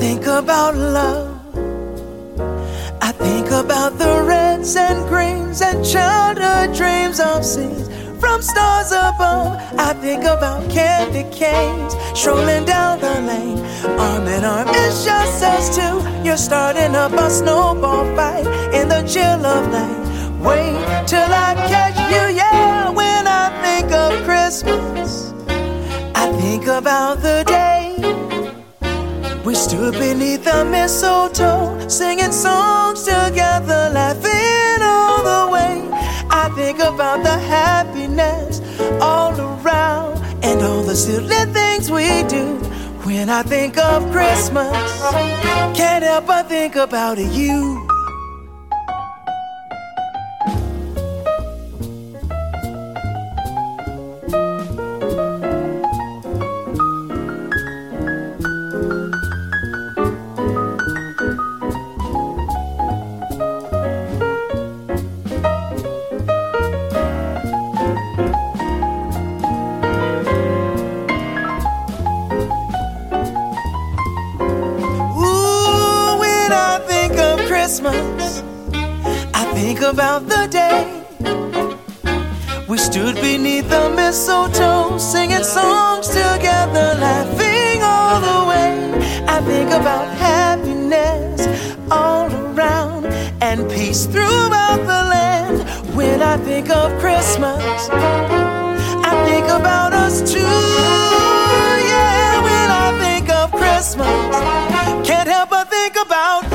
think about love. I think about the reds and greens and childhood dreams of scenes from stars above. I think about candy canes strolling down the lane, arm in arm, it's just us two. You're starting up a snowball fight in the chill of night. Wait till I catch you, yeah. When I think of Christmas, I think about the day we stood beneath the mistletoe, singing songs together, laughing all the way. I think about the happiness all around and all the silly things we do. When I think of Christmas, can't help but think about you. Christmas, I think about the day we stood beneath the mistletoe, singing songs together, laughing all the way. I think about happiness all around and peace throughout the land. When I think of Christmas, I think about us too. Yeah, when I think of Christmas, can't help but think about